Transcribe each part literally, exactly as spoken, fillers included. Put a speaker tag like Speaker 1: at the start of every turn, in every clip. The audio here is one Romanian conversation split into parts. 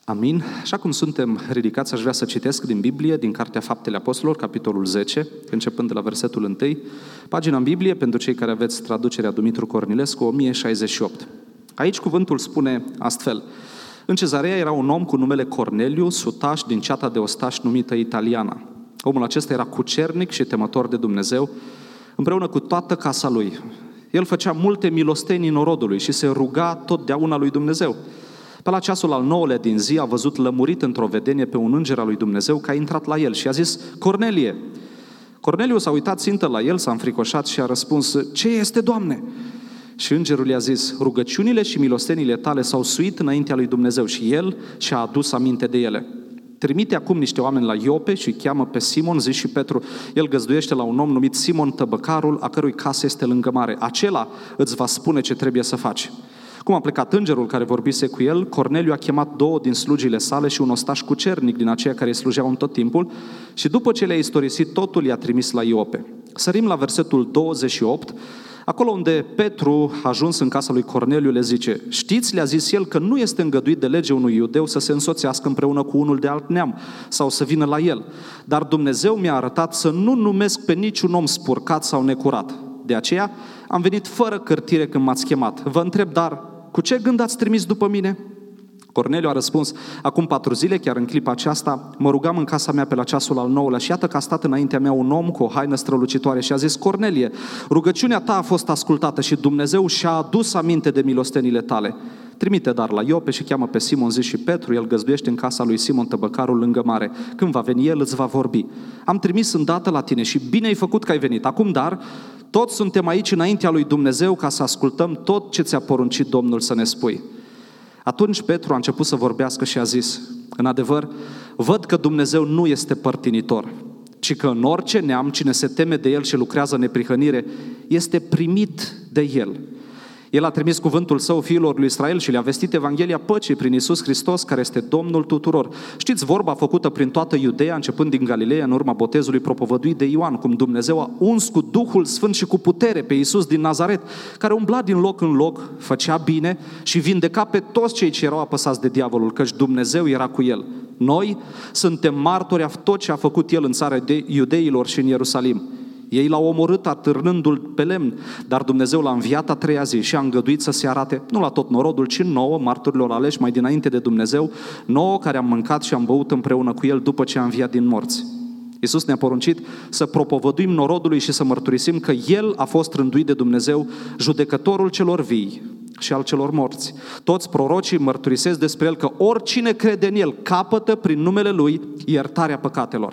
Speaker 1: Amin. Așa cum suntem ridicați, aș vrea să citesc din Biblie, din Cartea Faptele Apostolilor, capitolul zece, începând de la versetul unu. Pagina în Biblie, pentru cei care aveți traducerea Dumitru Cornilescu, o mie șaizeci și opt. Aici cuvântul spune astfel: în Cezarea era un om cu numele Corneliu, sutaș din ceata de ostași numită Italiana. Omul acesta era cucernic și temător de Dumnezeu, împreună cu toată casa lui. El făcea multe milostenii norodului și se ruga totdeauna lui Dumnezeu. Pe la ceasul al nouălea din zi a văzut lămurit într-o vedenie pe un înger al lui Dumnezeu că a intrat la el și a zis: Cornelie! Corneliu s-a uitat țintă la el, s-a înfricoșat și a răspuns: ce este, Doamne? Și îngerul i-a zis: rugăciunile și milostenile tale s-au suit înaintea lui Dumnezeu și el și-a adus aminte de ele. Trimite acum niște oameni la Iope și cheamă pe Simon, zi și Petru. El găzduiește la un om numit Simon Tăbăcarul, a cărui casă este lângă mare. Acela îți va spune ce trebuie să faci. Cum a plecat îngerul care vorbise cu el, Corneliu a chemat două din slugile sale și un ostaș cucernic din aceia care îi slujeau în tot timpul și după ce le-a istorisit totul, i-a trimis la Iope. Sărim la versetul douăzeci și opt, acolo unde Petru a ajuns în casa lui Corneliu, le zice: știți, le-a zis el, că nu este îngăduit de lege unui iudeu să se însoțească împreună cu unul de alt neam sau să vină la el. Dar Dumnezeu mi-a arătat să nu numesc pe niciun om spurcat sau necurat. De aceea am venit fără cârtire când m-ați chemat. Vă întreb, dar cu ce gând ați trimis după mine? Corneliu a răspuns: acum patru zile, chiar în clipa aceasta, mă rugam în casa mea pe la ceasul al nouălea și iată că a stat înaintea mea un om cu o haină strălucitoare și a zis: Cornelie, rugăciunea ta a fost ascultată și Dumnezeu și-a adus aminte de milostenile tale. Trimite dar la Iope și cheamă pe Simon, zi și Petru, el găzduiește în casa lui Simon Tăbăcarul lângă mare. Când va veni el, îți va vorbi. Am trimis îndată la tine și bine ai făcut că ai venit. Acum dar, toți suntem aici înaintea lui Dumnezeu ca să ascultăm tot ce ți-a poruncit Domnul să ne spui. Atunci Petru a început să vorbească și a zis: în adevăr, văd că Dumnezeu nu este părtinitor, ci că în orice neam cine se teme de El și lucrează în neprihănire este primit de El. El a trimis cuvântul său fiilor lui Israel și le-a vestit Evanghelia păcii prin Iisus Hristos, care este Domnul tuturor. Știți vorba făcută prin toată Iudeea, începând din Galileea, în urma botezului propovăduit de Ioan, cum Dumnezeu a uns cu Duhul Sfânt și cu putere pe Iisus din Nazaret, care umbla din loc în loc, făcea bine și vindeca pe toți cei ce erau apăsați de diavolul, căci Dumnezeu era cu el. Noi suntem martori a tot ce a făcut el în țara de iudeilor și în Ierusalim. Ei l-au omorât atârnându-l pe lemn, dar Dumnezeu l-a înviat a treia zi și a îngăduit să se arate, nu la tot norodul, ci nouă, martorilor aleși mai dinainte de Dumnezeu, nouă care am mâncat și am băut împreună cu el după ce a înviat din morți. Iisus ne-a poruncit să propovăduim norodului și să mărturisim că El a fost rânduit de Dumnezeu, judecătorul celor vii și al celor morți. Toți prorocii mărturisesc despre El că oricine crede în El capătă prin numele Lui iertarea păcatelor.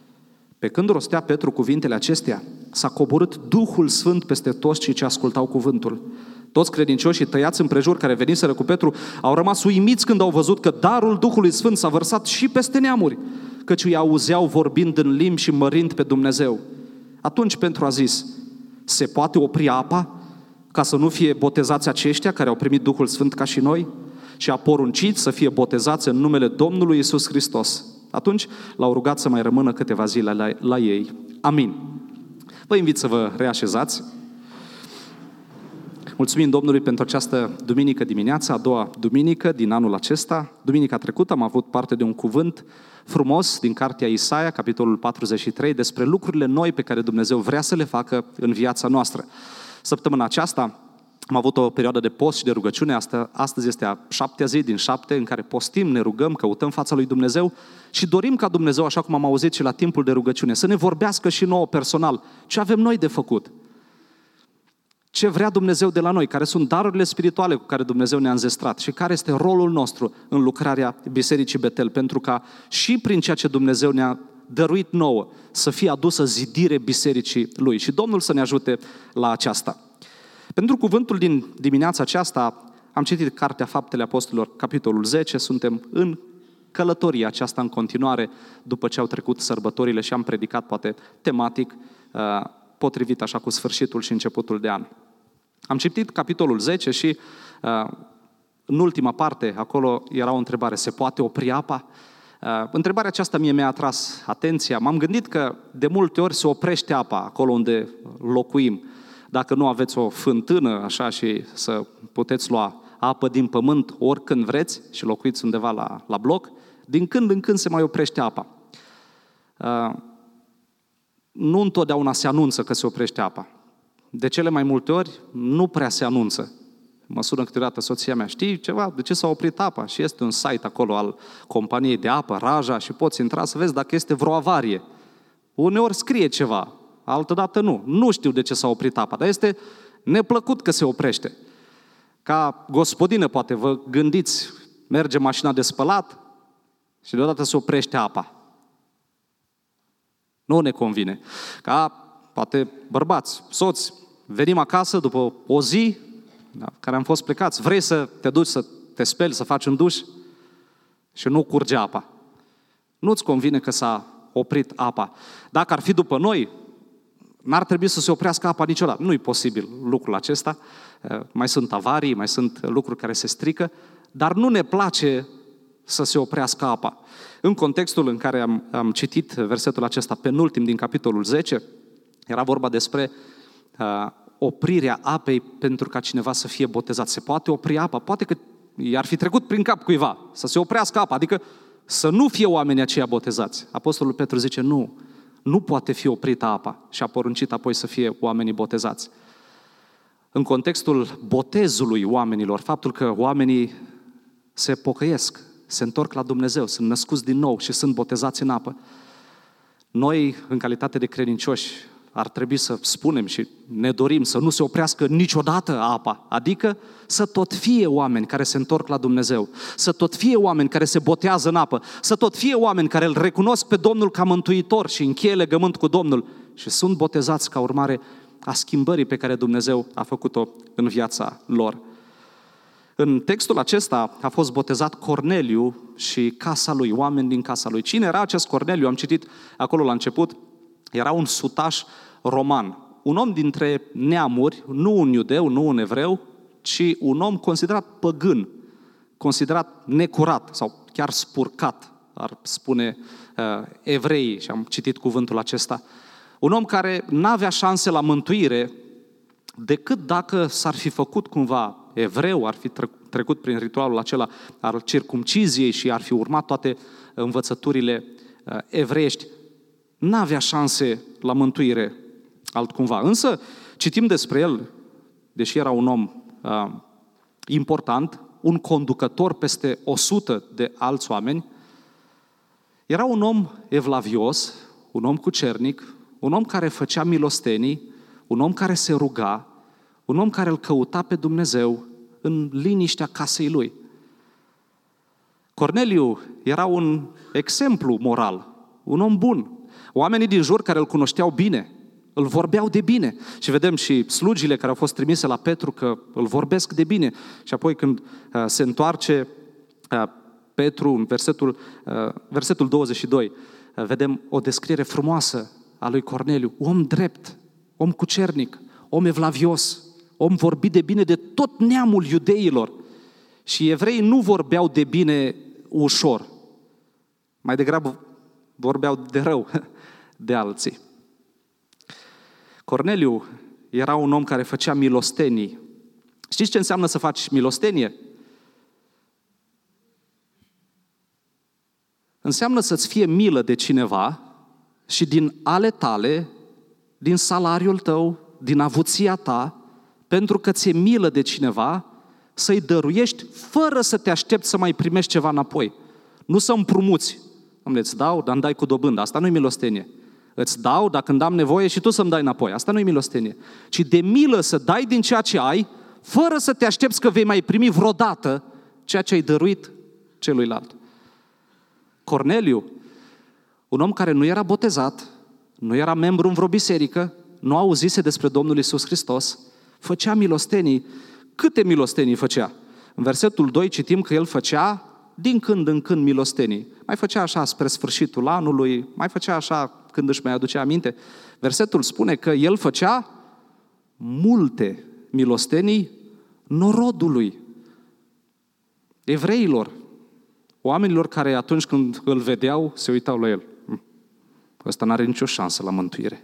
Speaker 1: Pe când rostea Petru cuvintele acestea, s-a coborât Duhul Sfânt peste toți cei ce ascultau cuvântul. Toți credincioșii tăiați împrejur care veniseră cu Petru au rămas uimiți când au văzut că darul Duhului Sfânt s-a vărsat și peste neamuri, căci îi auzeau vorbind în limbi și mărind pe Dumnezeu. Atunci Petru a zis: se poate opri apa ca să nu fie botezați aceștia care au primit Duhul Sfânt ca și noi? Și a poruncit să fie botezați în numele Domnului Iisus Hristos. Atunci l-au rugat să mai rămână câteva zile la, la ei. Amin. Vă invit să vă reașezați. Mulțumim Domnului pentru această duminică dimineață, a doua duminică din anul acesta. Duminica trecută am avut parte de un cuvânt frumos din cartea Isaia, capitolul patruzeci și trei, despre lucrurile noi pe care Dumnezeu vrea să le facă în viața noastră. Săptămâna aceasta am avut o perioadă de post și de rugăciune. Astăzi este a șaptea zi din șapte în care postim, ne rugăm, căutăm fața lui Dumnezeu și dorim ca Dumnezeu, așa cum am auzit și la timpul de rugăciune, să ne vorbească și nouă personal ce avem noi de făcut. Ce vrea Dumnezeu de la noi, care sunt darurile spirituale cu care Dumnezeu ne-a înzestrat și care este rolul nostru în lucrarea Bisericii Betel, pentru ca și prin ceea ce Dumnezeu ne-a dăruit nouă să fie adusă zidire Bisericii Lui. Și Domnul să ne ajute la aceasta. Pentru cuvântul din dimineața aceasta am citit Cartea Faptele Apostolilor, capitolul zece, suntem în călătoria aceasta în continuare după ce au trecut sărbătorile și am predicat poate tematic, potrivit așa cu sfârșitul și începutul de an. Am citit capitolul zece și în ultima parte, acolo era o întrebare: se poate opri apa? Întrebarea aceasta mie mi-a atras atenția. M-am gândit că de multe ori se oprește apa acolo unde locuim. Dacă nu aveți o fântână așa și să puteți lua apă din pământ oricând vreți și locuiți undeva la, la bloc, din când în când se mai oprește apa. Uh, nu întotdeauna se anunță că se oprește apa. De cele mai multe ori nu prea se anunță. Mă sună câteodată soția mea, știi ceva, de ce s-a oprit apa? Și este un site acolo al companiei de apă, Raja, și poți intra să vezi dacă este vreo avarie. Uneori scrie ceva, altădată nu. Nu știu de ce s-a oprit apa, dar este neplăcut că se oprește. Ca gospodină, poate, vă gândiți, merge mașina de spălat și deodată se oprește apa. Nu ne convine. Ca, poate, bărbați, soți, venim acasă după o zi, da, care am fost plecați, vrei să te duci să te speli, să faci un duș și nu curge apa. Nu-ți convine că s-a oprit apa. Dacă ar fi după noi, n-ar trebui să se oprească apa niciodată. Nu e posibil lucrul acesta. Mai sunt avarii, mai sunt lucruri care se strică, dar nu ne place să se oprească apa. În contextul în care am, am citit versetul acesta, penultim din capitolul zece, era vorba despre uh, oprirea apei pentru ca cineva să fie botezat. Se poate opri apa? Poate că i-ar fi trecut prin cap cuiva să se oprească apa, adică să nu fie oamenii aceia botezați. Apostolul Petru zice, nu, nu poate fi oprită apa și a poruncit apoi să fie oamenii botezați. În contextul botezului oamenilor, faptul că oamenii se pocăiesc, se întorc la Dumnezeu, sunt născuți din nou și sunt botezați în apă, noi, în calitate de credincioși, ar trebui să spunem și ne dorim să nu se oprească niciodată apa, adică să tot fie oameni care se întorc la Dumnezeu, să tot fie oameni care se botează în apă, să tot fie oameni care îl recunosc pe Domnul ca mântuitor și încheie legământ cu Domnul și sunt botezați ca urmare a schimbării pe care Dumnezeu a făcut-o în viața lor. În textul acesta a fost botezat Corneliu și casa lui, oameni din casa lui. Cine era acest Corneliu? Am citit acolo la început, era un sutaș roman, un om dintre neamuri, nu un iudeu, nu un evreu, ci un om considerat păgân, considerat necurat sau chiar spurcat, ar spune uh, evreii, și am citit cuvântul acesta. Un om care n-avea șanse la mântuire decât dacă s-ar fi făcut cumva evreu, ar fi trecut prin ritualul acela al circumciziei și ar fi urmat toate învățăturile uh, evreiești. N-avea șanse la mântuire altcumva. Însă citim despre el, deși era un om uh, important, un conducător peste o sută de alți oameni, era un om evlavios, un om cucernic, un om care făcea milostenii, un om care se ruga, un om care îl căuta pe Dumnezeu în liniștea casei lui. Corneliu era un exemplu moral, un om bun. Oamenii din jur care îl cunoșteau bine, îl vorbeau de bine. Și vedem și slugile care au fost trimise la Petru că îl vorbesc de bine. Și apoi când uh, se întoarce uh, Petru în versetul, uh, versetul douăzeci și doi, uh, vedem o descriere frumoasă a lui Corneliu. Om drept, om cucernic, om evlavios, om vorbit de bine de tot neamul iudeilor. Și evreii nu vorbeau de bine ușor. Mai degrabă vorbeau de rău de alții. Corneliu era un om care făcea milostenii. Știți ce înseamnă să faci milostenie? Înseamnă să-ți fie milă de cineva și din ale tale, din salariul tău, din avuția ta, pentru că ți-e milă de cineva, să-i dăruiești fără să te aștepți să mai primești ceva înapoi. Nu să împrumuți. Îți dau, dar îmi dai cu dobândă. Asta nu-i milostenie. Îți dau, dar când am nevoie și tu să-mi dai înapoi. Asta nu-i milostenie. Ci de milă să dai din ceea ce ai, fără să te aștepți că vei mai primi vreodată ceea ce ai dăruit celuilalt. Corneliu, un om care nu era botezat, nu era membru în vreo biserică, nu auzise despre Domnul Iisus Hristos, făcea milostenii. Câte milostenii făcea? În versetul doi citim că el făcea din când în când milostenii. Mai făcea așa spre sfârșitul anului, mai făcea așa când își mai aducea aminte. Versetul spune că el făcea multe milostenii norodului, evreilor, oamenilor care atunci când îl vedeau se uitau la el. Ăsta n-are nicio șansă la mântuire.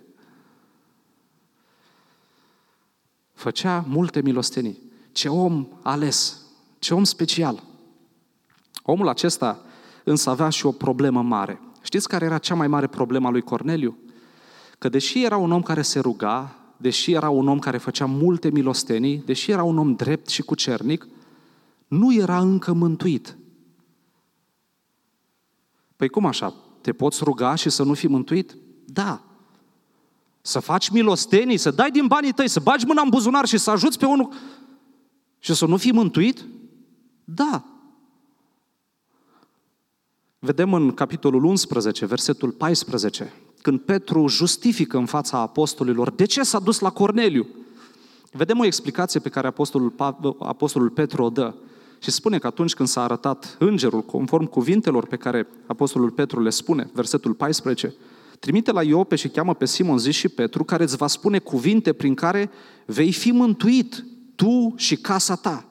Speaker 1: Făcea multe milostenii. Ce om ales! Ce om special! Omul acesta însă avea și o problemă mare. Știți care era cea mai mare problemă a lui Corneliu? Că deși era un om care se ruga, deși era un om care făcea multe milostenii, deși era un om drept și cucernic, nu era încă mântuit. Păi cum așa? Te poți ruga și să nu fii mântuit? Da. Să faci milostenii, să dai din banii tăi, să bagi mâna în buzunar și să ajuți pe unul și să nu fii mântuit? Da. Vedem în capitolul unsprezece, versetul paisprezece, când Petru justifică în fața apostolilor de ce s-a dus la Corneliu. Vedem o explicație pe care apostolul, apostolul Petru o dă și spune că atunci când s-a arătat îngerul, conform cuvintelor pe care apostolul Petru le spune, versetul paisprezece, trimite la Iope și cheamă pe Simon, zis și Petru, care îți va spune cuvinte prin care vei fi mântuit, tu și casa ta.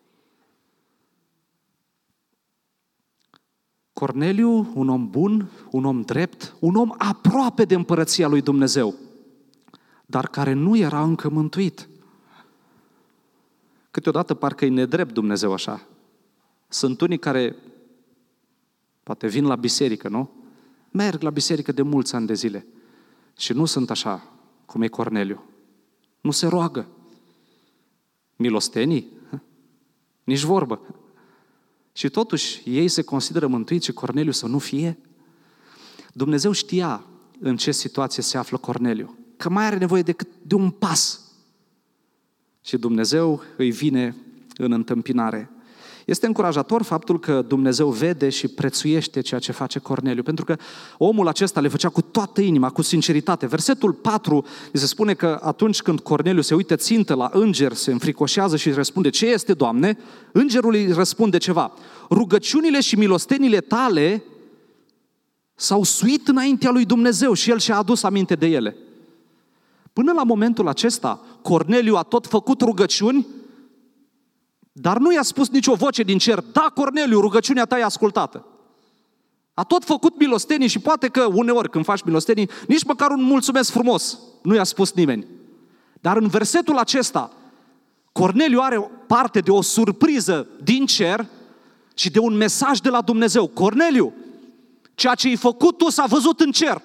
Speaker 1: Corneliu, un om bun, un om drept, un om aproape de împărăția lui Dumnezeu, dar care nu era încă mântuit. Câteodată parcă e nedrept Dumnezeu așa. Sunt unii care poate vin la biserică, nu? Merg la biserică de mulți ani de zile și nu sunt așa cum e Corneliu. Nu se roagă. Milostenii? Nici vorbă. Și totuși ei se consideră mântuiți și Corneliu să nu fie? Dumnezeu știa în ce situație se află Corneliu, că mai are nevoie decât de un pas. Și Dumnezeu îi vine în întâmpinare. Este încurajator faptul că Dumnezeu vede și prețuiește ceea ce face Corneliu, pentru că omul acesta le făcea cu toată inima, cu sinceritate. Versetul patru se spune că atunci când Corneliu se uită țintă la înger, se înfricoșează și răspunde, ce este, Doamne? Îngerul îi răspunde ceva. Rugăciunile și milostenile tale s-au suit înaintea lui Dumnezeu și el și-a adus aminte de ele. Până la momentul acesta, Corneliu a tot făcut rugăciuni, dar nu i-a spus nicio voce din cer, da, Corneliu, rugăciunea ta e ascultată. A tot făcut milostenii și poate că uneori când faci milostenii, nici măcar un mulțumesc frumos nu i-a spus nimeni. Dar în versetul acesta, Corneliu are parte de o surpriză din cer și de un mesaj de la Dumnezeu. Corneliu, ceea ce ai făcut tu s-a văzut în cer.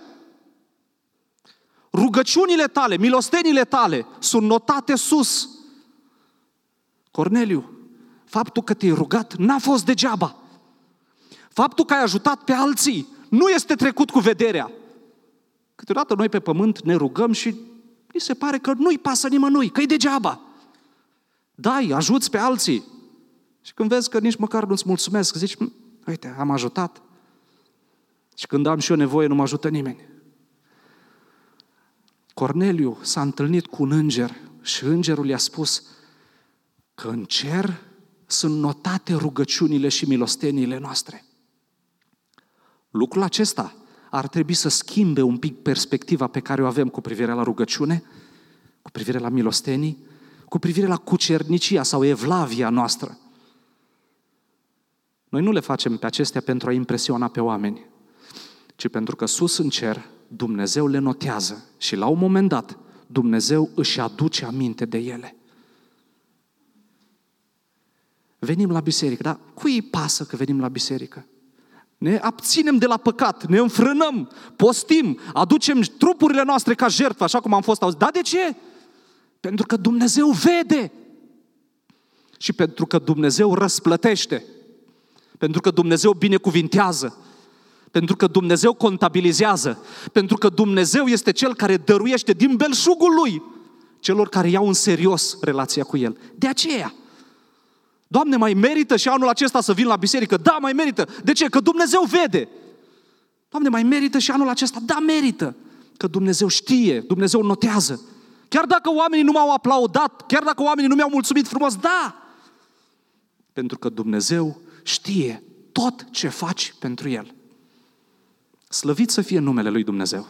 Speaker 1: Rugăciunile tale, milostenile tale sunt notate sus. Corneliu, faptul că te-ai rugat n-a fost degeaba. Faptul că ai ajutat pe alții nu este trecut cu vederea. Câteodată noi pe pământ ne rugăm și ni se pare că nu-i pasă nimănui, că e degeaba. Dai, ajuți pe alții. Și când vezi că nici măcar nu-ți mulțumesc, zici, uite, am ajutat. Și când am și eu nevoie, nu mă ajută nimeni. Corneliu s-a întâlnit cu un înger și îngerul i-a spus că în cer sunt notate rugăciunile și milosteniile noastre. Lucrul acesta ar trebui să schimbe un pic perspectiva pe care o avem cu privire la rugăciune, cu privire la milostenii, cu privire la cucernicia sau evlavia noastră. Noi nu le facem pe acestea pentru a impresiona pe oameni, ci pentru că sus în cer Dumnezeu le notează și la un moment dat Dumnezeu își aduce aminte de ele. Venim la biserică, dar cui îi pasă că venim la biserică? Ne abținem de la păcat, ne înfrânăm, postim, aducem trupurile noastre ca jertfă, așa cum am fost auziți. Dar de ce? Pentru că Dumnezeu vede și pentru că Dumnezeu răsplătește, pentru că Dumnezeu binecuvintează, pentru că Dumnezeu contabilizează, pentru că Dumnezeu este Cel care dăruiește din belșugul Lui celor care iau în serios relația cu El. De aceea, Doamne, mai merită și anul acesta să vin la biserică? Da, mai merită. De ce? Că Dumnezeu vede. Doamne, mai merită și anul acesta? Da, merită. Că Dumnezeu știe, Dumnezeu notează. Chiar dacă oamenii nu m-au aplaudat, chiar dacă oamenii nu mi-au mulțumit frumos, da! Pentru că Dumnezeu știe tot ce faci pentru El. Slăvit să fie numele lui Dumnezeu.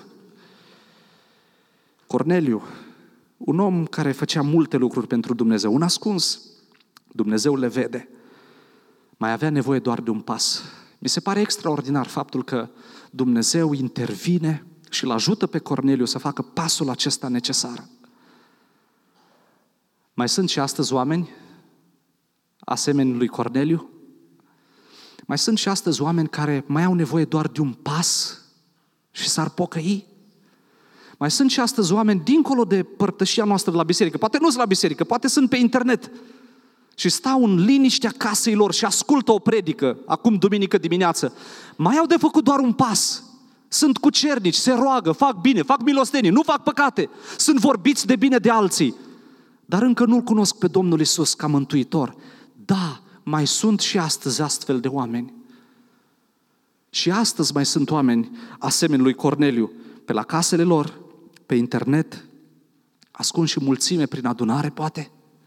Speaker 1: Corneliu, un om care făcea multe lucruri pentru Dumnezeu, un ascuns, Dumnezeu le vede. Mai avea nevoie doar de un pas. Mi se pare extraordinar faptul că Dumnezeu intervine și îl ajută pe Corneliu să facă pasul acesta necesar. Mai sunt și astăzi oameni asemeni lui Corneliu? Mai sunt și astăzi oameni care mai au nevoie doar de un pas și s-ar pocăi? Mai sunt și astăzi oameni dincolo de părtășia noastră de la biserică, poate nu sunt la biserică, poate sunt pe internet și stau în liniștea casei lor și ascultă o predică, acum duminică dimineață. Mai au de făcut doar un pas. Sunt cucernici, se roagă, fac bine, fac milostenii, nu fac păcate, sunt vorbiți de bine de alții, dar încă nu-L cunosc pe Domnul Iisus ca mântuitor. Da, mai sunt și astăzi astfel de oameni. Și astăzi mai sunt oameni asemeni lui Corneliu, pe la casele lor, pe internet, ascunși și mulțime prin adunare, poate.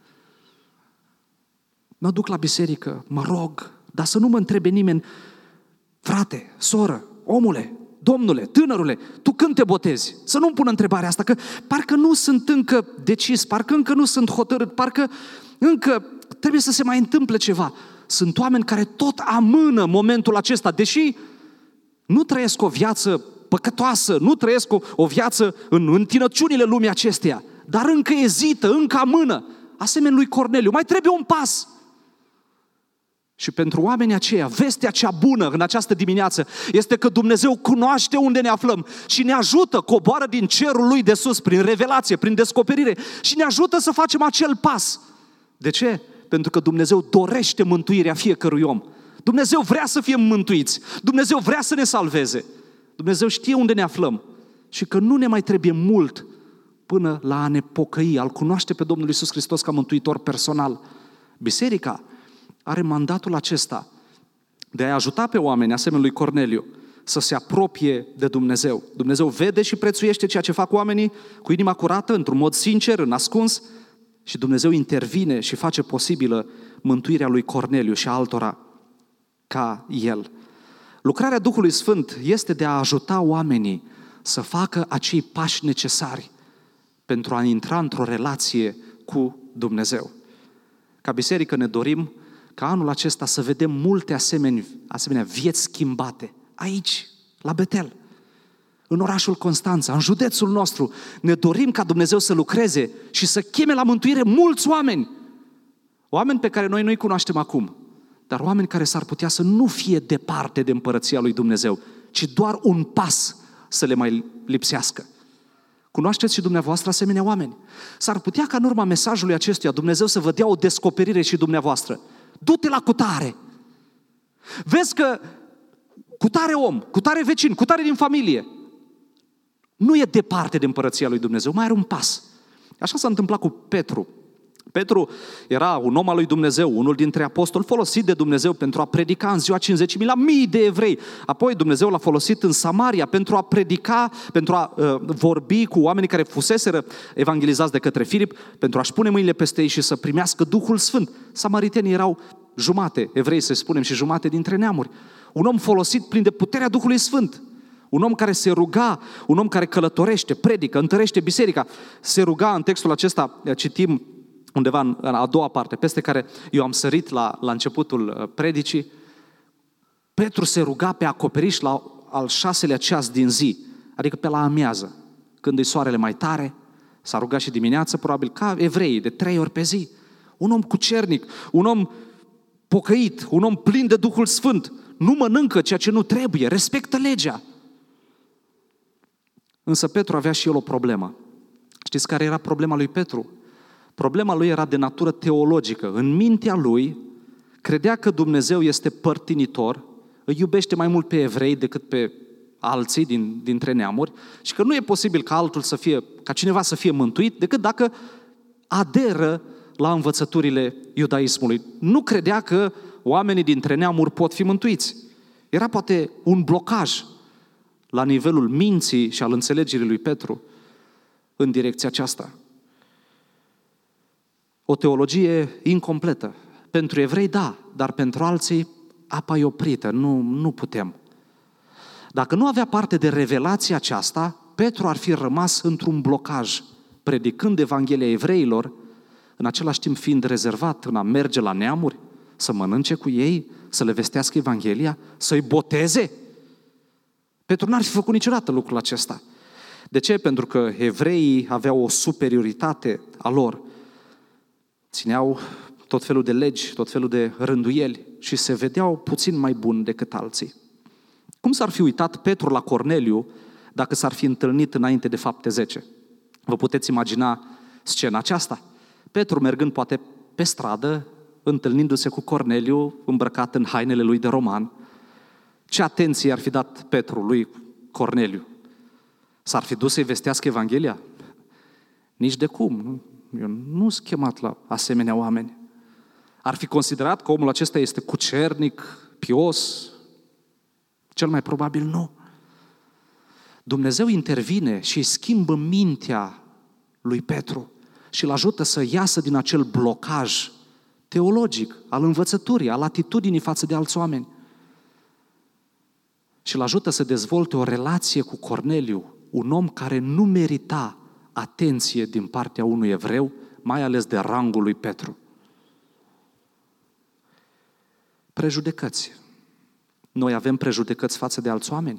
Speaker 1: Mă duc la biserică, mă rog, dar să nu mă întrebe nimeni, frate, soră, omule, domnule, tânărule, tu când te botezi? Să nu-mi pună întrebarea asta, că parcă nu sunt încă decis, parcă încă nu sunt hotărât, parcă încă trebuie să se mai întâmple ceva. Sunt oameni care tot amână momentul acesta, deși nu trăiesc o viață păcătoasă, nu trăiesc o, o viață în întinăciunile lumii acesteia, dar încă ezită, încă amână, asemeni lui Corneliu. Mai trebuie un pas. Și pentru oamenii aceia, vestea cea bună în această dimineață este că Dumnezeu cunoaște unde ne aflăm și ne ajută, coboară din cerul Lui de sus, prin revelație, prin descoperire și ne ajută să facem acel pas. De ce? Pentru că Dumnezeu dorește mântuirea fiecărui om. Dumnezeu vrea să fim mântuiți. Dumnezeu vrea să ne salveze. Dumnezeu știe unde ne aflăm și că nu ne mai trebuie mult până la a ne pocăi, a-L cunoaște pe Domnul Iisus Hristos ca mântuitor personal. Biserica are mandatul acesta de a ajuta pe oameni, asemenea lui Corneliu, să se apropie de Dumnezeu. Dumnezeu vede și prețuiește ceea ce fac oamenii cu inima curată, într-un mod sincer, în ascuns, și Dumnezeu intervine și face posibilă mântuirea lui Corneliu și a altora ca el. Lucrarea Duhului Sfânt este de a ajuta oamenii să facă acei pași necesari pentru a intra într-o relație cu Dumnezeu. Ca biserică ne dorim ca anul acesta să vedem multe asemenea, asemenea vieți schimbate aici, la Betel, în orașul Constanța, în județul nostru. Ne dorim ca Dumnezeu să lucreze și să cheme la mântuire mulți oameni. Oameni pe care noi nu-i cunoaștem acum, dar oameni care s-ar putea să nu fie departe de împărăția lui Dumnezeu, ci doar un pas să le mai lipsească. Cunoașteți și dumneavoastră asemenea oameni? S-ar putea ca în urma mesajului acestuia Dumnezeu să vă dea o descoperire și dumneavoastră. Du-te la cutare! Vezi că cutare om, cutare vecin, cutare din familie nu e departe de împărăția lui Dumnezeu, mai are un pas. Așa s-a întâmplat cu Petru. Petru era un om al lui Dumnezeu, unul dintre apostoli, folosit de Dumnezeu pentru a predica în ziua cincizecimii la mii de evrei. Apoi Dumnezeu l-a folosit în Samaria pentru a predica, pentru a uh, vorbi cu oamenii care fuseseră evangelizați de către Filip, pentru a-și pune mâinile peste ei și să primească Duhul Sfânt. Samaritenii erau jumate, evrei să spunem, și jumate dintre neamuri. Un om folosit plin de puterea Duhului Sfânt. Un om care se ruga, un om care călătorește, predică, întărește biserica. Se ruga, în textul acesta citim undeva în a doua parte, peste care eu am sărit la, la începutul predicii. Petru se ruga pe acoperiș la al șaselea ceas din zi, adică pe la amiază, când e soarele mai tare. S-a rugat și dimineață, probabil, ca evreii, de trei ori pe zi. Un om cucernic, un om pocăit, un om plin de Duhul Sfânt. Nu mănâncă ceea ce nu trebuie, respectă legea. Însă Petru avea și el o problemă. Știți care era problema lui Petru? Problema lui era de natură teologică. În mintea lui credea că Dumnezeu este părtinitor, îi iubește mai mult pe evrei decât pe alții din, dintre neamuri și că nu e posibil ca altul să fie, ca cineva să fie mântuit decât dacă aderă la învățăturile iudaismului. Nu credea că oamenii dintre neamuri pot fi mântuiți. Era poate un blocaj la nivelul minții și al înțelegerii lui Petru în direcția aceasta. O teologie incompletă. Pentru evrei, da, dar pentru alții, apa e oprită, nu, nu putem. Dacă nu avea parte de revelația aceasta, Petru ar fi rămas într-un blocaj, predicând Evanghelia evreilor, în același timp fiind rezervat în a merge la neamuri, să mănânce cu ei, să le vestească Evanghelia, să-i boteze. Petru n-ar fi făcut niciodată lucrul acesta. De ce? Pentru că evreii aveau o superioritate a lor. Țineau tot felul de legi, tot felul de rânduieli și se vedeau puțin mai buni decât alții. Cum s-ar fi uitat Petru la Corneliu dacă s-ar fi întâlnit înainte de Fapte zece? Vă puteți imagina scena aceasta? Petru mergând poate pe stradă, întâlnindu-se cu Corneliu, îmbrăcat în hainele lui de roman. Ce atenție ar fi dat Petru lui Corneliu? S-ar fi dus să-i vestească Evanghelia? Nici de cum. Eu nu sunt chemat la asemenea oameni. Ar fi considerat că omul acesta este cucernic, pios? Cel mai probabil nu. Dumnezeu intervine și îi schimbă mintea lui Petru și îl ajută să iasă din acel blocaj teologic, al învățăturii, al atitudinii față de alți oameni. Și îl ajută să dezvolte o relație cu Corneliu, un om care nu merita atenție din partea unui evreu, mai ales de rangul lui Petru. Prejudecăți. Noi avem prejudecăți față de alți oameni.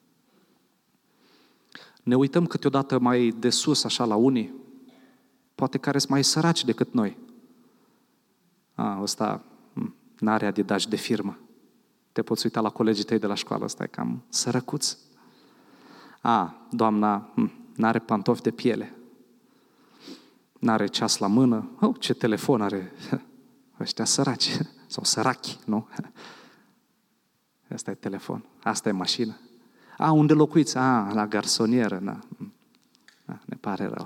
Speaker 1: Ne uităm câteodată mai de sus, așa, la unii, poate care sunt mai săraci decât noi. A, ăsta n-are adidași de firmă. Te poți uita la colegii tăi de la școală, ăsta e cam sărăcuț. A, doamna n-are pantofi de piele. N-are ceas la mână. Oh, ce telefon are. Ăștia săraci. Sau sărachi, nu? Asta e telefon. Asta e mașină. A, unde locuiți? A, la garsonieră. Na. A, ne pare rău.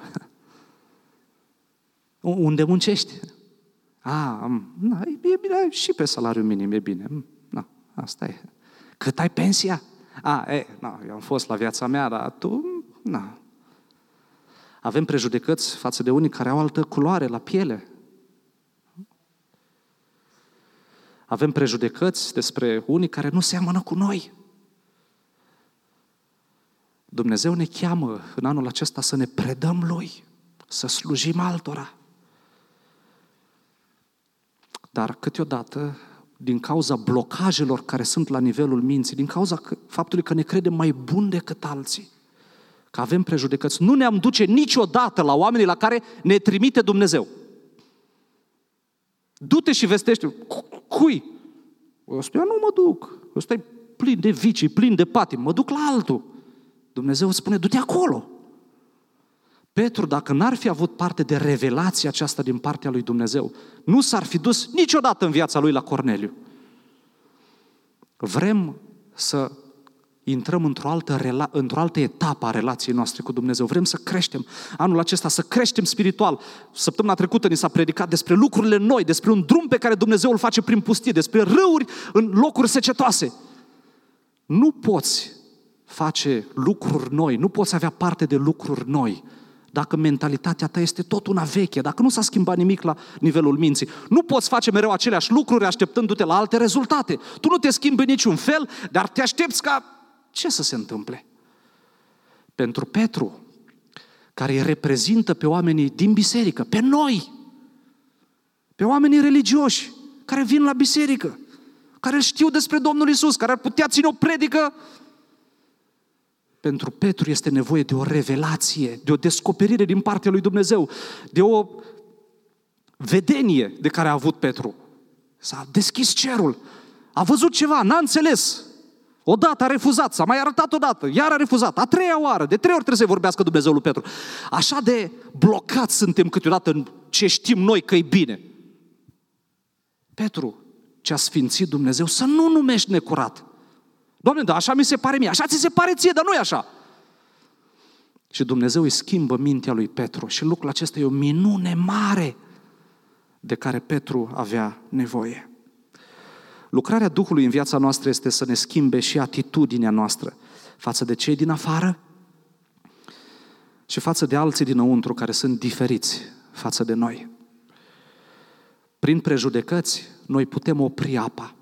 Speaker 1: Unde muncești? A, na, e bine, și pe salariu minim e bine. Na, asta e. Cât ai pensia? A, e, na, eu am fost la viața mea, dar tu, na. Avem prejudecăți față de unii care au altă culoare la piele. Avem prejudecăți despre unii care nu seamănă cu noi. Dumnezeu ne cheamă în anul acesta să ne predăm Lui, să slujim altora. Dar câteodată, din cauza blocajelor care sunt la nivelul minții, din cauza faptului că ne credem mai buni decât alții, că avem prejudecăți, nu ne-am duce niciodată la oamenii la care ne trimite Dumnezeu. Du-te și vestește. Cui? Ăsta nu mă duc. Ăsta e plin de vicii, plin de patim. Mă duc la altul. Dumnezeu îți spune, du-te acolo. Petru, dacă n-ar fi avut parte de revelația aceasta din partea lui Dumnezeu, nu s-ar fi dus niciodată în viața lui la Corneliu. Vrem să intrăm într-o altă, rela- într-o altă etapă a relației noastre cu Dumnezeu. Vrem să creștem anul acesta, să creștem spiritual. Săptămâna trecută ni s-a predicat despre lucrurile noi, despre un drum pe care Dumnezeu îl face prin pustie, despre râuri în locuri secetoase. Nu poți face lucruri noi, nu poți avea parte de lucruri noi dacă mentalitatea ta este tot una veche, dacă nu s-a schimbat nimic la nivelul minții. Nu poți face mereu aceleași lucruri așteptându-te la alte rezultate. Tu nu te schimbi în niciun fel, dar te aștepți ca ce să se întâmple? Pentru Petru, care îi reprezintă pe oamenii din biserică, pe noi, pe oamenii religioși, care vin la biserică, care știu despre Domnul Iisus, care ar putea ține o predică. Pentru Petru este nevoie de o revelație, de o descoperire din partea lui Dumnezeu, de o vedenie de care a avut Petru. S-a deschis cerul, a văzut ceva, n-a înțeles. Odată a refuzat, s-a mai arătat odată, iar a refuzat, a treia oară, de trei ori trebuie să vorbească Dumnezeu lui Petru. Așa de blocați suntem câteodată în ce știm noi că e bine. Petru, ce a sfințit Dumnezeu, să nu numești necurat. Doamne, dar așa mi se pare mie, așa ți se pare ție, dar nu e așa. Și Dumnezeu îi schimbă mintea lui Petru și lucrul acesta e o minune mare de care Petru avea nevoie. Lucrarea Duhului în viața noastră este să ne schimbe și atitudinea noastră față de cei din afară și față de alții dinăuntru care sunt diferiți față de noi. Prin prejudecăți, noi putem opri apa.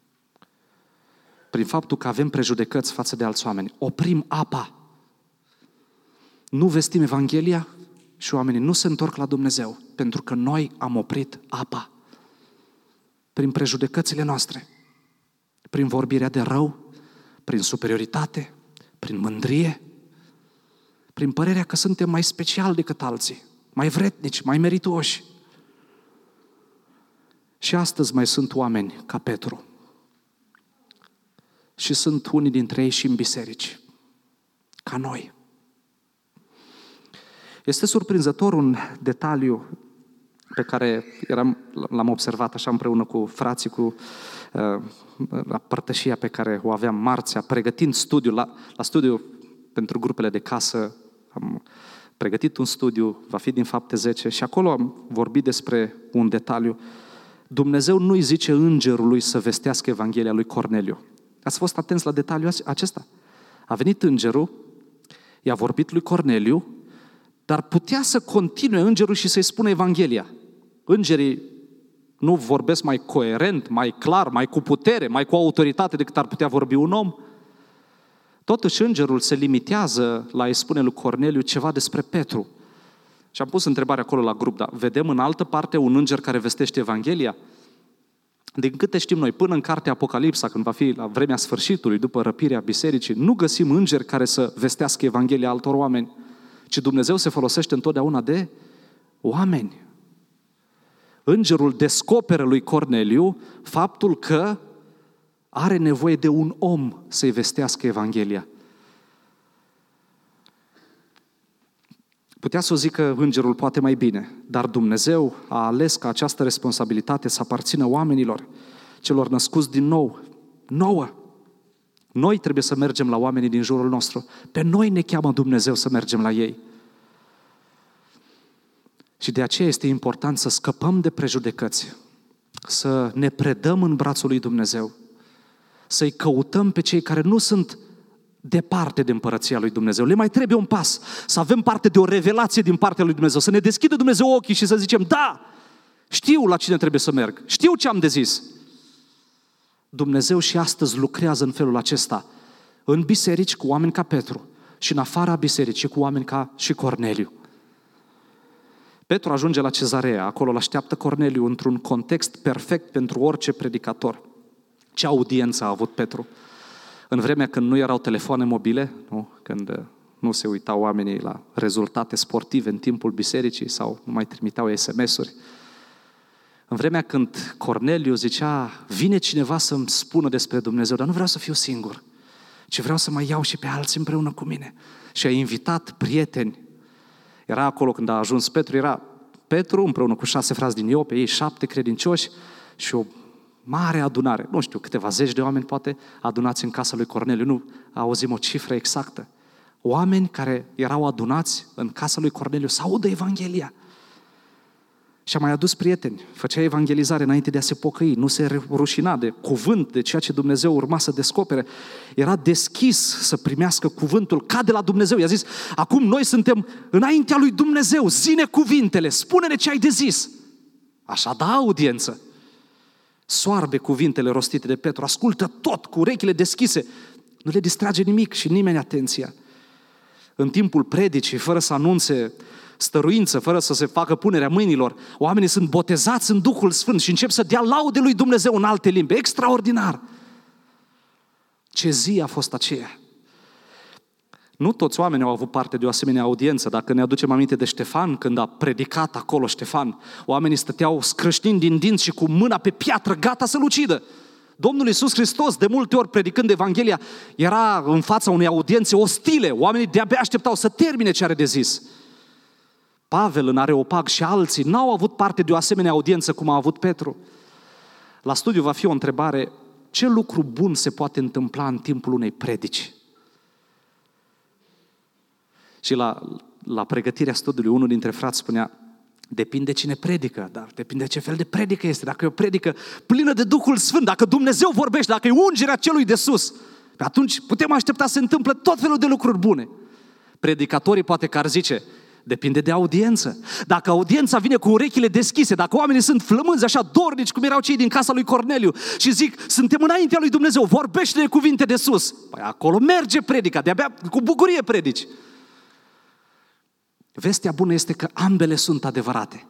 Speaker 1: Prin faptul că avem prejudecăți față de alți oameni, oprim apa. Nu vestim Evanghelia și oamenii nu se întorc la Dumnezeu, pentru că noi am oprit apa. Prin prejudecățile noastre, prin vorbirea de rău, prin superioritate, prin mândrie, prin părerea că suntem mai speciali decât alții, mai vretnici, mai meritoși. Și astăzi mai sunt oameni ca Petru. Și sunt unii dintre ei și în biserici, ca noi. Este surprinzător un detaliu pe care eram, l-am observat așa împreună cu frații, cu uh, la părtășia pe care o aveam marțea, pregătind studiul, la, la studiu pentru grupele de casă, am pregătit un studiu, va fi din Fapte zece, și acolo am vorbit despre un detaliu. Dumnezeu nu-i zice îngerului să vestească Evanghelia lui Corneliu. Ați fost atenți la detaliul acesta? A venit îngerul, i-a vorbit lui Corneliu, dar putea să continue îngerul și să-i spună Evanghelia. Îngerii nu vorbesc mai coerent, mai clar, mai cu putere, mai cu autoritate decât ar putea vorbi un om. Totuși îngerul se limitează la a-i spune lui Corneliu ceva despre Petru. Și am pus întrebarea acolo la grup, dar vedem în altă parte un înger care vestește Evanghelia? Din câte știm noi, până în cartea Apocalipsa, când va fi la vremea sfârșitului, după răpirea bisericii, nu găsim îngeri care să vestească Evanghelia altor oameni, ci Dumnezeu se folosește întotdeauna de oameni. Îngerul descoperă lui Corneliu faptul că are nevoie de un om să-i vestească Evanghelia. Putea să o zică îngerul poate mai bine, dar Dumnezeu a ales ca această responsabilitate să aparțină oamenilor, celor născuți din nou, nouă. Noi trebuie să mergem la oamenii din jurul nostru. Pe noi ne cheamă Dumnezeu să mergem la ei. Și de aceea este important să scăpăm de prejudecăți, să ne predăm în brațul lui Dumnezeu, să-i căutăm pe cei care nu sunt departe de împărăția lui Dumnezeu. Le mai trebuie un pas, să avem parte de o revelație din partea lui Dumnezeu, să ne deschidă Dumnezeu ochii și să zicem, da, știu la cine trebuie să merg, știu ce am de zis. Dumnezeu și astăzi lucrează în felul acesta, în biserici cu oameni ca Petru și în afara bisericii cu oameni ca și Corneliu. Petru ajunge la Cezarea, acolo îl așteaptă Corneliu într-un context perfect pentru orice predicator. Ce audiență a avut Petru? În vremea când nu erau telefoane mobile, nu? Când nu se uitau oamenii la rezultate sportive în timpul bisericii sau nu mai trimiteau S M S-uri. În vremea când Corneliu zicea, vine cineva să-mi spună despre Dumnezeu, dar nu vreau să fiu singur, ci vreau să mai iau și pe alții împreună cu mine. Și a invitat prieteni. Era acolo când a ajuns Petru, era Petru împreună cu șase frați din Iope, ei șapte credincioși și o mare adunare, nu știu, câteva zeci de oameni poate adunați în casa lui Corneliu, nu auzim o cifră exactă. Oameni care erau adunați în casa lui Corneliu să audă Evanghelia. Și a mai adus prieteni, făcea evangelizare înainte de a se pocăi, nu se rușina de cuvânt, de ceea ce Dumnezeu urma să descopere. Era deschis să primească cuvântul ca de la Dumnezeu. I-a zis, acum noi suntem înaintea lui Dumnezeu, zi-ne cuvintele, spune-ne ce ai de zis. Așa da audiență. Soarbe cuvintele rostite de Petru, ascultă tot cu urechile deschise, nu le distrage nimic și nimeni atenția. În timpul predicii, fără să anunțe stăruință, fără să se facă punerea mâinilor, oamenii sunt botezați în Duhul Sfânt și încep să dea laude lui Dumnezeu în alte limbi. Extraordinar! Ce zi a fost aceea! Nu toți oamenii au avut parte de o asemenea audiență. Dacă ne aducem aminte de Ștefan, când a predicat acolo Ștefan, oamenii stăteau scrâșnind din dinți și cu mâna pe piatră, gata să-L ucidă. Domnul Iisus Hristos, de multe ori predicând Evanghelia, era în fața unei audiențe ostile. Oamenii de-abia așteptau să termine ce are de zis. Pavel în Areopag și alții n-au avut parte de o asemenea audiență cum a avut Petru. La studiu va fi o întrebare, ce lucru bun se poate întâmpla în timpul unei predici? Și la, la pregătirea studiului, unul dintre frați spunea, depinde cine predică, dar depinde ce fel de predică este. Dacă e o predică plină de Duhul Sfânt, dacă Dumnezeu vorbește, dacă e ungerea celui de sus, atunci putem aștepta să se întâmple tot felul de lucruri bune. Predicatorii poate că ar zice, depinde de audiență. Dacă audiența vine cu urechile deschise, dacă oamenii sunt flămânzi așa dornici, cum erau cei din casa lui Corneliu și zic, suntem înaintea lui Dumnezeu, vorbește-ne cuvinte de sus. Păi acolo merge predica, de-abia cu bucurie predici. Vestea bună este că ambele sunt adevărate.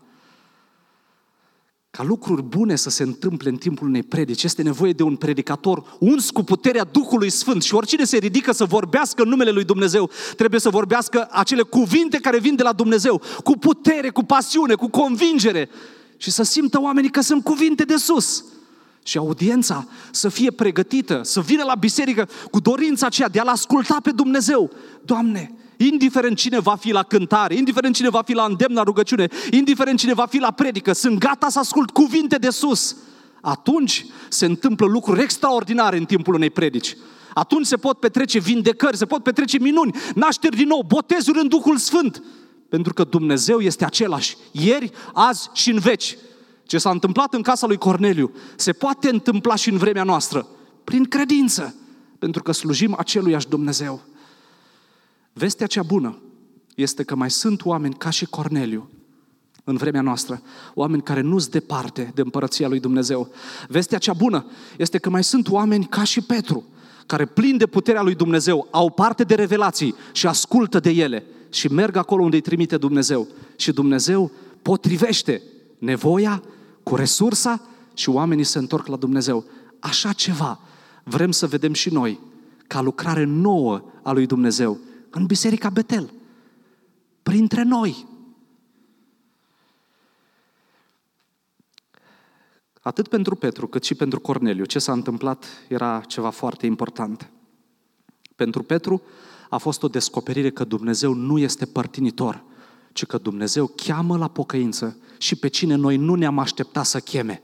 Speaker 1: Ca lucruri bune să se întâmple în timpul unei predici, este nevoie de un predicator uns cu puterea Duhului Sfânt și oricine se ridică să vorbească în numele lui Dumnezeu, trebuie să vorbească acele cuvinte care vin de la Dumnezeu, cu putere, cu pasiune, cu convingere. și să simtă oamenii că sunt cuvinte de sus. Și audiența să fie pregătită, să vină la biserică cu dorința aceea de a-L asculta pe Dumnezeu. Doamne, indiferent cine va fi la cântare, indiferent cine va fi la îndemn, la rugăciune, indiferent cine va fi la predică, sunt gata să ascult cuvinte de sus. Atunci se întâmplă lucruri extraordinare în timpul unei predici. Atunci se pot petrece vindecări, se pot petrece minuni, nașteri din nou, botezuri în Duhul Sfânt. Pentru că Dumnezeu este același, ieri, azi și în veci. Ce s-a întâmplat în casa lui Corneliu se poate întâmpla și în vremea noastră, prin credință, pentru că slujim aceluiași Dumnezeu. Vestea cea bună este că mai sunt oameni ca și Corneliu în vremea noastră, oameni care nu sunt departe de împărăția lui Dumnezeu. Vestea cea bună este că mai sunt oameni ca și Petru, care plini de puterea lui Dumnezeu, au parte de revelații și ascultă de ele și merg acolo unde îi trimite Dumnezeu. Și Dumnezeu potrivește nevoia cu resursa și oamenii se întorc la Dumnezeu. Așa ceva vrem să vedem și noi, ca lucrare nouă a lui Dumnezeu în Biserica Betel, printre noi. Atât pentru Petru, cât și pentru Corneliu, ce s-a întâmplat era ceva foarte important. Pentru Petru a fost o descoperire că Dumnezeu nu este părtinitor, ci că Dumnezeu cheamă la pocăință și pe cine noi nu ne-am așteptat să cheme.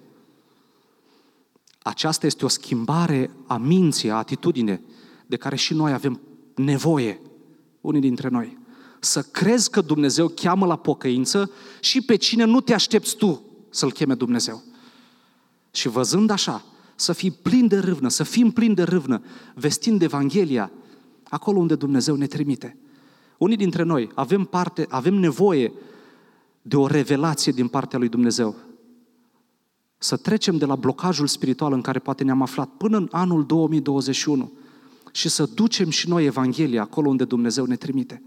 Speaker 1: Aceasta este o schimbare a minții, a atitudine, de care și noi avem nevoie, unii dintre noi. Să crezi că Dumnezeu cheamă la pocăință și pe cine nu te aștepți tu să-L cheme Dumnezeu. Și văzând așa, să fii plin de râvnă, să fim plini de râvnă, vestind Evanghelia acolo unde Dumnezeu ne trimite. Unii dintre noi avem parte, avem nevoie de o revelație din partea lui Dumnezeu. Să trecem de la blocajul spiritual în care poate ne-am aflat până în anul două mii douăzeci și unu și să ducem și noi Evanghelia acolo unde Dumnezeu ne trimite.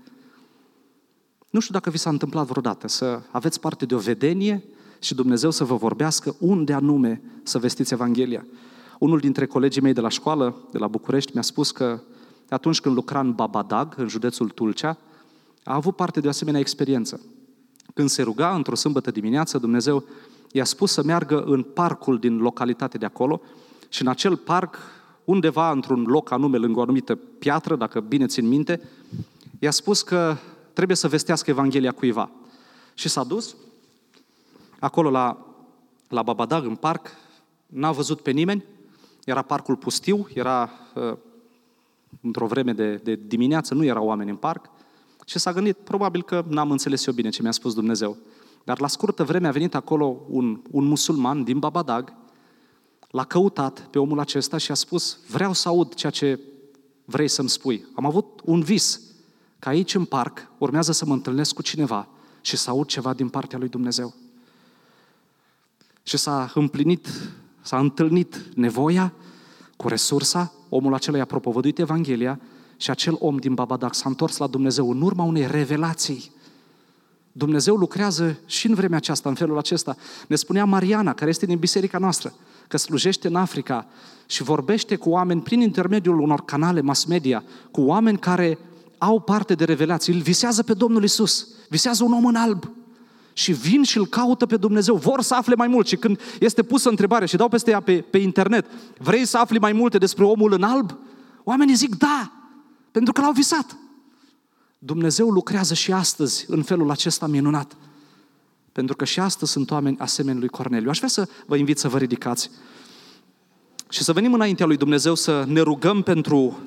Speaker 1: Nu știu dacă vi s-a întâmplat vreodată să aveți parte de o vedenie și Dumnezeu să vă vorbească unde anume să vestiți Evanghelia. Unul dintre colegii mei de la școală, de la București, mi-a spus că atunci când lucra în Babadag, în județul Tulcea, a avut parte de o asemenea experiență. Când se ruga într-o sâmbătă dimineață, Dumnezeu i-a spus să meargă în parcul din localitate de acolo și în acel parc, undeva într-un loc anume, lângă o anumită piatră, dacă bine țin minte, i-a spus că trebuie să vestească Evanghelia cuiva. Și s-a dus acolo la, la Babadag, în parc, n-a văzut pe nimeni, era parcul pustiu, era uh, într-o vreme de, de dimineață, nu erau oameni în parc și s-a gândit, probabil că n-am înțeles eu bine ce mi-a spus Dumnezeu. Dar la scurtă vreme a venit acolo un, un musulman din Babadag, l-a căutat pe omul acesta și a spus, vreau să aud ceea ce vrei să-mi spui. Am avut un vis, că aici în parc urmează să mă întâlnesc cu cineva și să aud ceva din partea lui Dumnezeu. Și s-a împlinit, s-a întâlnit nevoia cu resursa, omul acela i-a propovăduit Evanghelia și acel om din Babadag s-a întors la Dumnezeu în urma unei revelații. Dumnezeu lucrează și în vremea aceasta, în felul acesta. Ne spunea Mariana, care este din biserica noastră, că slujește în Africa și vorbește cu oameni prin intermediul unor canale mass media, cu oameni care au parte de revelații, îl visează pe Domnul Iisus, visează un om în alb și vin și îl caută pe Dumnezeu, vor să afle mai mult și când este pusă întrebare și dau peste ea pe, pe internet, vrei să afli mai multe despre omul în alb? Oamenii zic da, pentru că l-au visat. Dumnezeu lucrează și astăzi în felul acesta minunat, pentru că și astăzi sunt oameni asemenea lui Corneliu. Aș vrea să vă invit să vă ridicați și să venim înaintea lui Dumnezeu să ne rugăm pentru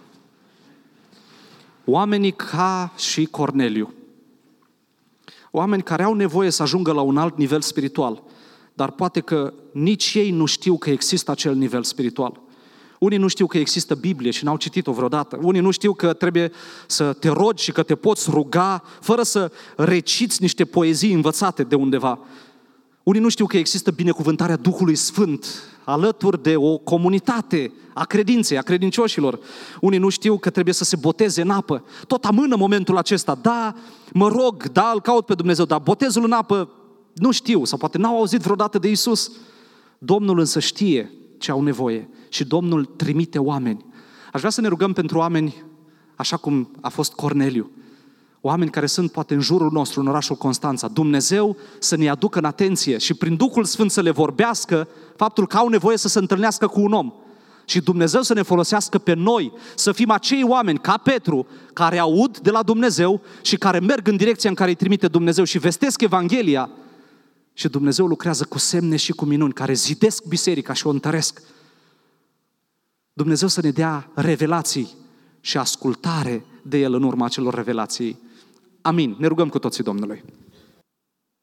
Speaker 1: oamenii ca și Corneliu. Oameni care au nevoie să ajungă la un alt nivel spiritual, dar poate că nici ei nu știu că există acel nivel spiritual. Unii nu știu că există Biblie și n-au citit-o vreodată. Unii nu știu că trebuie să te rogi și că te poți ruga fără să reciți niște poezii învățate de undeva. Unii nu știu că există binecuvântarea Duhului Sfânt alături de o comunitate a credinței, a credincioșilor. Unii nu știu că trebuie să se boteze în apă. Tot amână momentul acesta. Da, mă rog, da, îl caut pe Dumnezeu, dar botezul în apă nu știu, sau poate n-au auzit vreodată de Iisus. Domnul însă știe ce au nevoie și Domnul trimite oameni. Aș vrea să ne rugăm pentru oameni așa cum a fost Corneliu. oameni care sunt poate în jurul nostru, în orașul Constanța, Dumnezeu să ne aducă în atenție și prin Duhul Sfânt să le vorbească faptul că au nevoie să se întâlnească cu un om. Și Dumnezeu să ne folosească pe noi, să fim acei oameni ca Petru, care aud de la Dumnezeu și care merg în direcția în care îi trimite Dumnezeu și vestesc Evanghelia. Și Dumnezeu lucrează cu semne și cu minuni, care zidesc biserica și o întăresc. Dumnezeu să ne dea revelații și ascultare de El în urma acelor revelații. Amin. Ne rugăm cu toții Domnului.